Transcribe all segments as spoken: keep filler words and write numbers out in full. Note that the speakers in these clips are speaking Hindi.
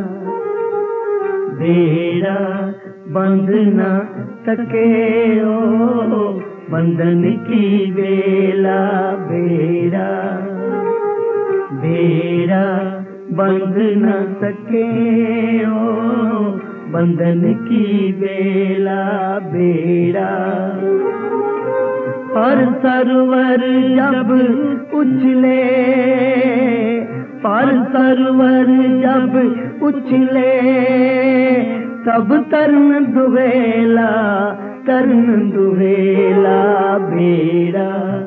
बेड़ा बंध न सके ओ बंधन की वेला। बेड़ा बेड़ा बंध न सके ओ बंधन की वेला। बेड़ा पर सरवर जब उछले, पर सरवर जब उछले, तब तरन दुवेला, तरन दुवेला। बेड़ा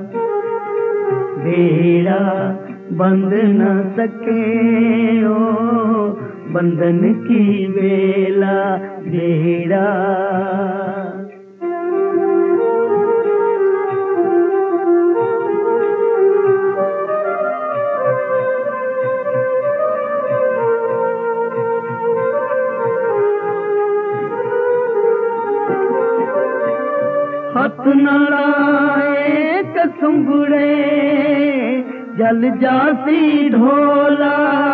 बेड़ा बंध न सके ओ बंधन की वेला। बेड़ा हाथ न लाए कसुंगड़े जल जाती ढोला।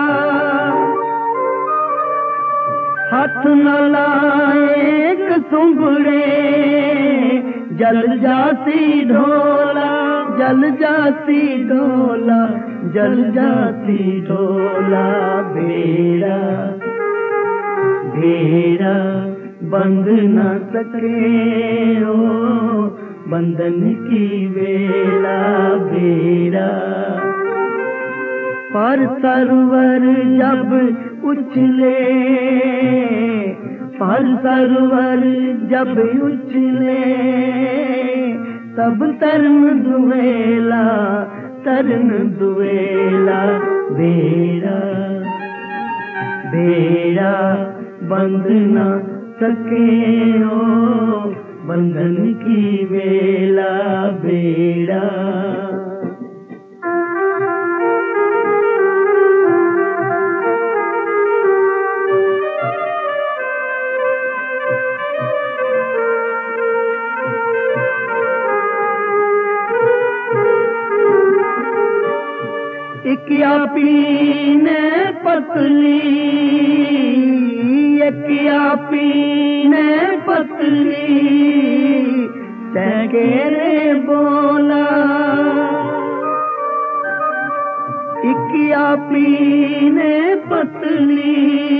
हाथ न लाए कसुंगड़े जल जाती ढोला, जल जाती ढोला, जल जाती ढोला। बेड़ा बेड़ा बंध न सके ओ बंधन की वेला। बेड़ा पर सरवर जब उछले, पर सरवर जब उछले, तब तरन दुवेला, तरन दुवेला। बेड़ा बेड़ा बंध न सके ओ बंधन की वेला। बेड़ा एक पीने पतली, एक पीने पतली, सकेरे बोला। एक पीने पतली,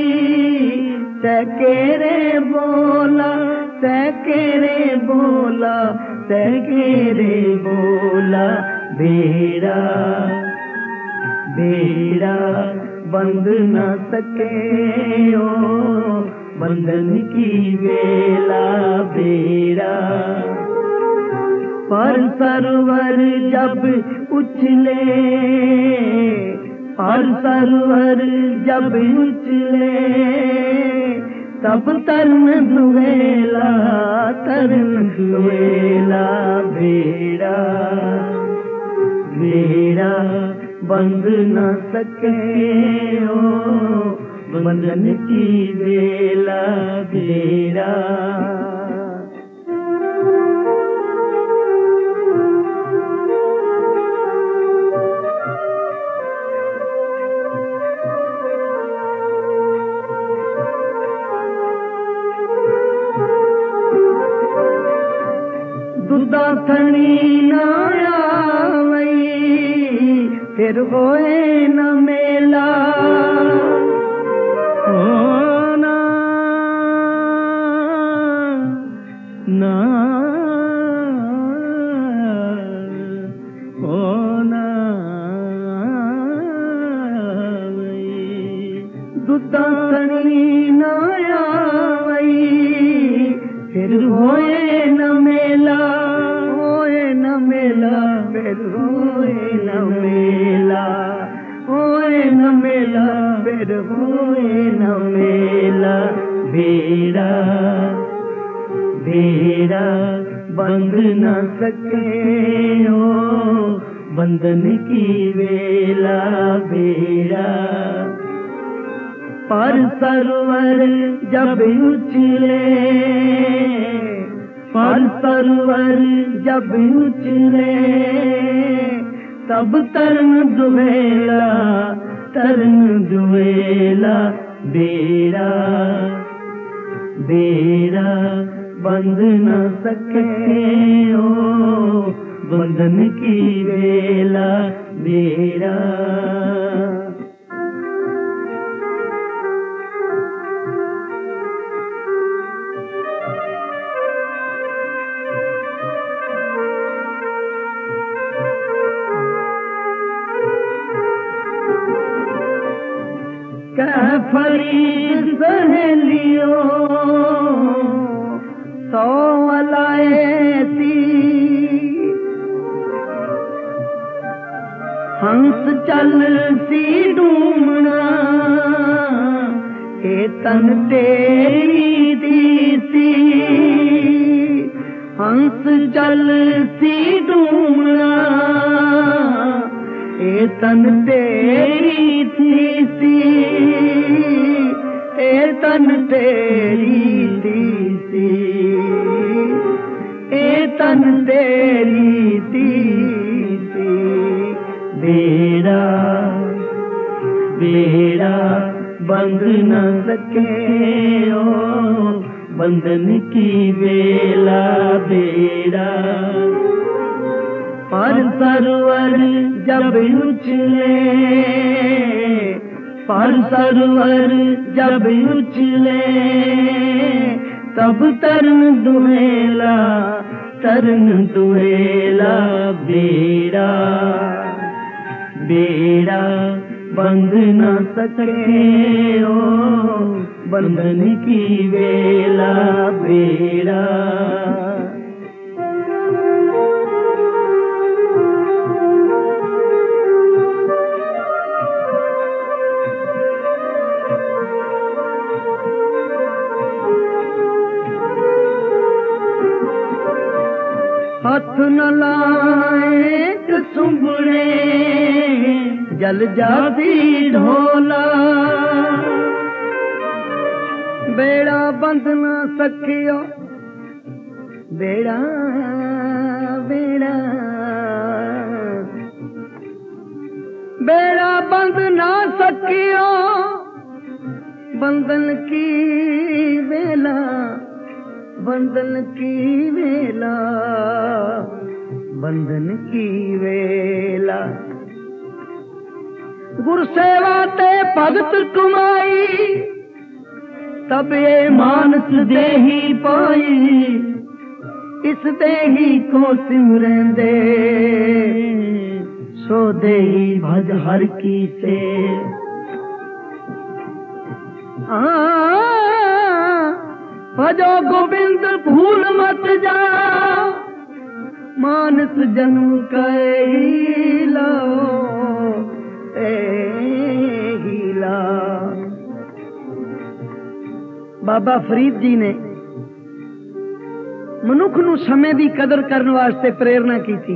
सकेरे बोला, सकेरे बोला, सकेरे बोला। बेड़ा बेड़ा बंध न सके ओ बंधन की वेला। बेड़ा पर सरवर जब उछले, पर सरवर जब उछले, तब तरन दुवेला, तरन दुवेला। बेड़ा बेड़ा बंध न सके ओ बंधन की वेला। बेड़ा दुदा थनी न आवई फिर होए न मेला। ओ ना ना ओ ना दुदा थनी न आवई फिर होए न मेला। होए न मेला फिर होए न मेला, होए न मेला फिर होए न मेला। बेड़ा बेड़ा बंध न सके ओ बंधन की वेला। बेड़ा पर सरवर जब उछले, पर सरवर जब उछले, तब तरन दुवेला, तरन दुवेला। बेड़ा बेड़ा बंध न सके ओ बंधन की वेला बेड़ा। फरीद सहेलियों सौ अलायती हंस चल सी डूमना ए तन तेरी दीसी हंस चल सी डूमना ए तन तेरी दीसी ए तन तेरी दीसी ए तन तेरी दीसी। बेड़ा बेड़ा बंध न सके ओ बंधन की वेला बेड़ा। पर सरवर जब उछले पर सरवर जब उछले तब तरन दुहेला तरन दुहेला बेड़ा बेड़ा बंध न सके ओ बंधन की वेला बेड़ा। हाथ न लाए सुंबड़े जल जाती ढोला बेड़ा बंध न सकियो बेड़ा बेड़ा बेड़ा बंध न सकियो बंधन की वेला बंधन की वेला बंधन की वेला। गुरु सेवा ते भगत कुमाई तब ये मानस देही पाई इस देही को सिमरन दे सो देही भज हर की से। भजो गोविंद भूल मत जा मानस जन्म कैला हीला। बाबा फरीद जी ने मनुख नूं समय दी कदर करने वास्ते प्रेरणा की थी।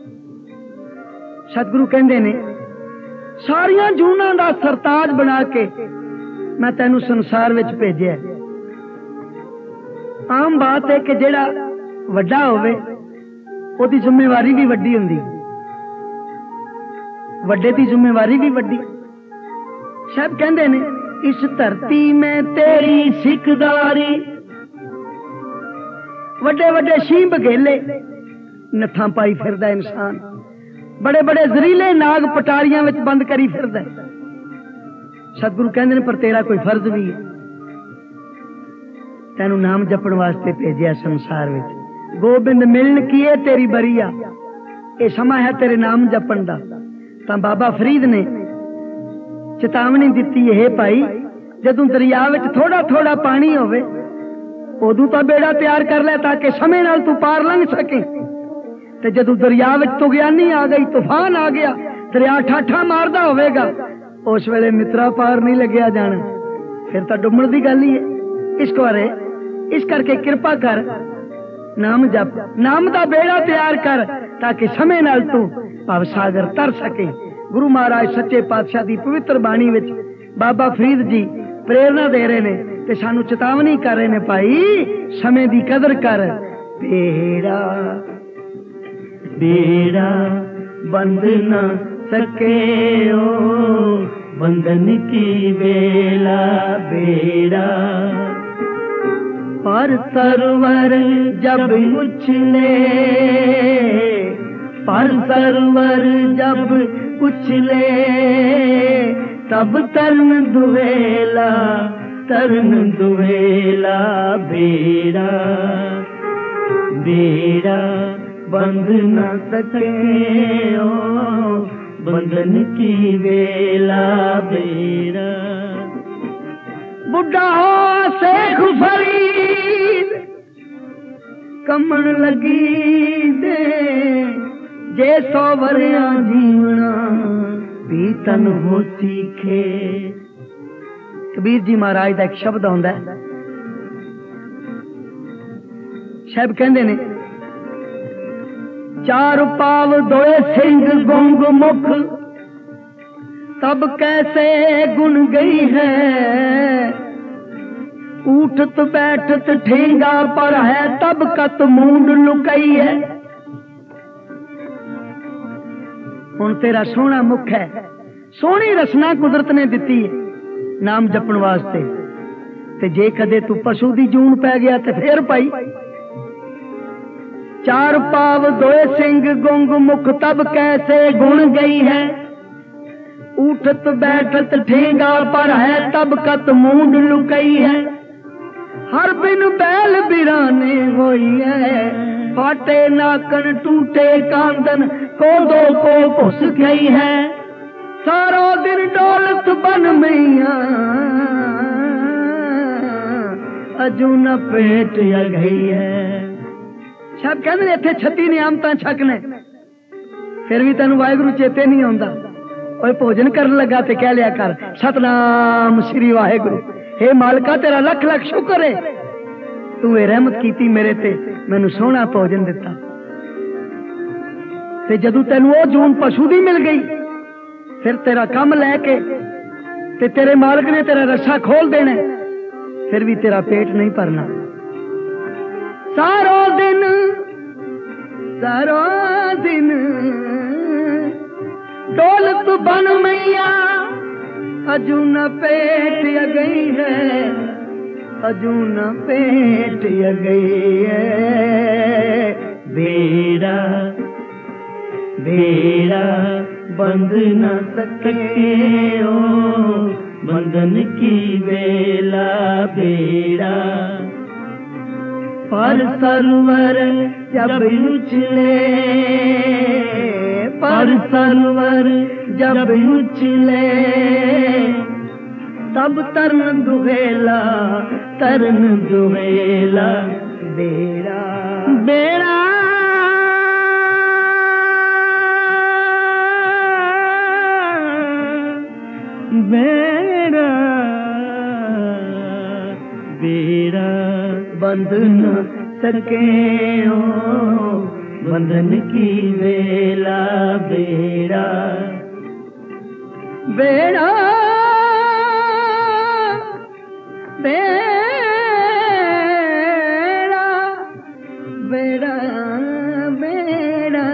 सतगुरु कहंदे ने सारियां जूनां दा सरताज बना के मैं तैनू संसार विच भेजिया। आम बात है कि जेड़ा वड्डा होवे ओदी जिम्मेवारी भी वड्डी हुंदी वड्डे दी जिम्मेवारी भी वड्डी। शायद कहंदे ने इस धरती में तेरी सिकदारी वड्डे वड्डे शीं बघेले नत्थां पाई फिरदा इंसान बड़े बड़े जरीले नाग पटारियां विच बंद करी फिरदा। सतगुरु कहंदे ने पर तेरा कोई फर्ज भी है तेनू नाम जपण वास्ते भेजिया संसार विच। गोबिंद मिलन कीए तेरी बरिया ये समा है तेरे नाम जपण दा। तां बाबा फरीद ने चेतावनी दिती है भाई जदों दरिया विच थोड़ा थोड़ा पानी होवे उदों तां बेड़ा तैयार कर ले ताकि समय नाल तू पार लंघ सके। ते जदों दरिया विच तुगयानी आ गई तूफान आ गया दरिया ठाठा मारदा होवेगा उस वेले मित्रा पार नहीं लग्या जाना फिर तां डुबण दी गल ही है। इस बारे इस करके कृपा कर नाम जप नाम दा बेड़ा तैयार कर ताकि समय नाल तू भव सागर तर सके। गुरु महाराज सच्चे पातशाह दी पवित्र बाणी विच बाबा फरीद जी प्रेरणा दे रहे ने ते सानू चेतावनी कर रहे ने भाई समय दी कदर कर। बेड़ा बेड़ा बंध न सके ओ बंधन की बेला बेड़ा। पर सरोवर जब उछले, पर सरोवर जब उछले, तब तरन दुवेला, तरन दुवेला बेड़ा। बेड़ा बंध न सके ओ बंधन की बेला बेड़ा। बुढ़ा हो शेख फरीद कमन लगी दे, जे सौ वरिया जीवना भी तन हो सीखे। कबीर जी महाराज का एक शब्द आंदा है, शब कहंदे ने, चार पाव दोए सिंह गुंग मुख, तब कैसे गुन गई है। उठत बैठत ठेंगा पर है, तब कत मूंड लुकई है। हुण तेरा सोहना मुख है, सोहनी रसना कुदरत ने दिती है नाम जपण वास्ते, ते जे कदे तू पशु दी जून पै गया ते फिर पाई। चार पाव दोए सिंह गुंग मुख, तब कैसे गुण गई है। उठत बैठत ठेंगा पर है, तब कत मूंड लुकई है। हर बिन बैल बिराने होई है, फाटे नाकन टूटे कांदन, को दो को घुस गई है। सारो दिन डोलत बन मैया, अजू न पेट गई है। सब कहते इत्थे छत्ती नियामतां छकने, फिर भी तेन वाहिगुरु चेते नहीं आउंदा। ओए भोजन करन लगा ते कह लिया कर सतनाम श्री वाहिगुरु। हे मालका तेरा लख लख शुक्र है, तू ये रहमत कीती मेरे ते, मैनू सोहना भोजन दिता। ते जदों तेनू ओ जून पशु दी मिल गई, फिर तेरा कम लैके ते तेरे मालिक ने तेरा रस्सा खोल देना, फिर भी तेरा पेट नहीं भरना। सारो दिन सारो दिन दौलत बन मैया, अजू न पेट गई है, अजू न पेट गई है। बेड़ा बेड़ा बंध न सके ओ बंधन की बेला बेड़ा। पर सरोवर जब उछले, पर सरोवर जब उछले, तब तरन दुहेला, तरन दुहेला बेड़ा। बेड़ा बेड़ा बेड़ा बंध न सके ओ बंधन की बेला बेड़ा। बेड़ा बेड़ा बेड़ा बेड़ा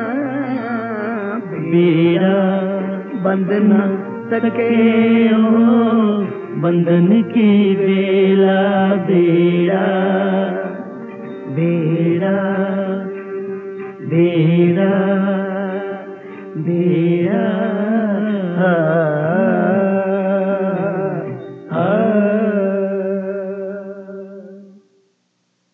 बेड़ा बंध न सके ओ बंधन की बेला बेड़ा। बेड़ा बेड़ा बेड़ा।